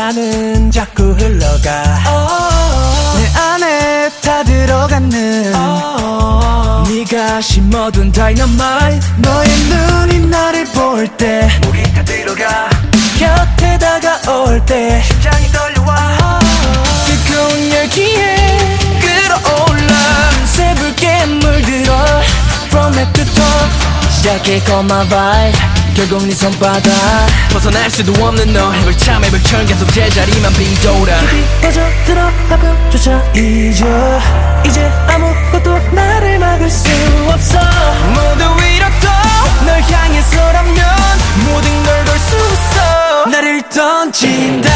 나는 자꾸 흘러가 내 안에 다 들어가는 네가 심어둔 다이너마이트 너의 눈이 나를 볼 때 목이 다 들어가 곁에 다가올 때 심장이 떨려와 뜨거운 열기에 끌어올라 새붉게 물들어 From head to toe 시작해 Call my vibe 결국 네 손바닥 벗어날 수도 없는 너 해볼 참 해볼 철 계속 제자리만 빙돌아 깊이 빠져들어 가끔조차 잊어 이제 아무것도 나를 막을 수 없어 모두 잃어도 널 향해서라면 모든 걸 걸 수 있어 나를 던진다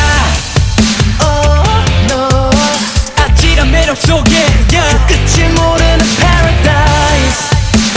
Oh no 아찔한 매력 속에 yeah. 그 끝을 모르는 paradise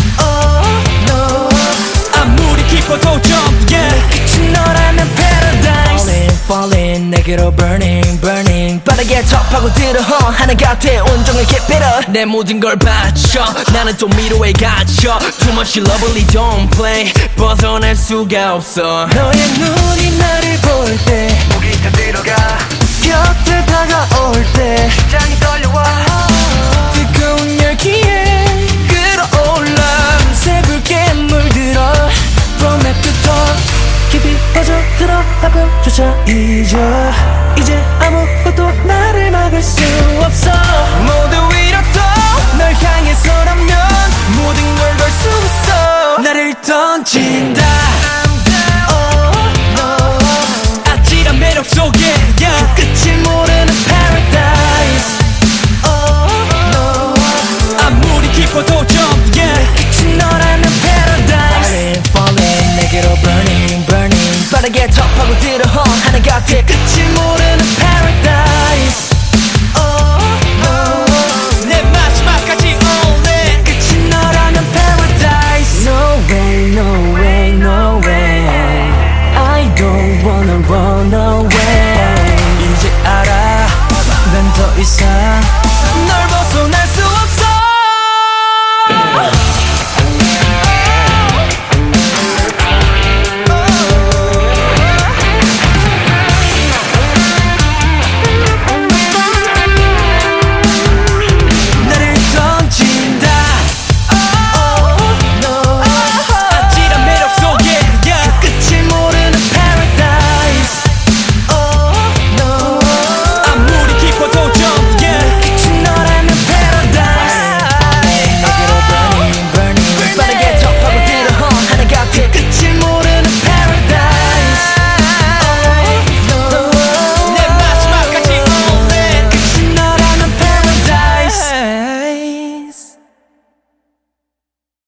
깊어도 jump yeah 끝이 너라면 paradise Falling falling 내게로 burning burning 빠르게 접하고 들어 하늘 곁에 온종일 깊이려 내 모든 걸 바쳐 나는 또 미로에 갇혀 Too much lovely don't play 벗어날 수가 없어 너의 눈이 나를 볼 때 목이 다 들어가 곁에 다가올 때 심장이 떨려와 뜨거운 열기에 끌어올라 새붉게 물들어 From head to toe 깊이 빠져들어 가끔조차 잊어 이제 아무것도 나를 막을 수 없어 모두 잃어도 널 향해서라면 모든 걸 걸 수 있어 나를 던진다 Oh no 아찔한 매력 속에 yeah. 그 끝을 모르는 paradise Oh no 아무리 깊어도 jump yeah. 끝이 너라면 paradise Falling falling 내게로 burning burning 빠르게 접하고 들어 하늘 곁에